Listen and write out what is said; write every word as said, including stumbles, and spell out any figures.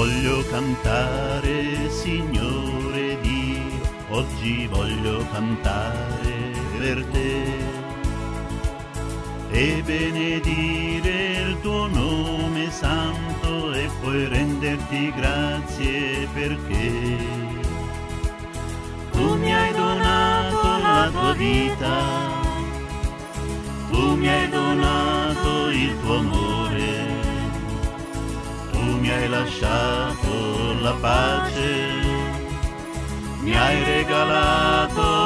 voglio cantare, Signore Dio, oggi voglio cantare per te e benedire il tuo nome santo e poi renderti grazie perché tu mi hai donato la tua vita, tu mi hai donato il tuo amore, tu mi hai lasciato la pace, mi hai regalato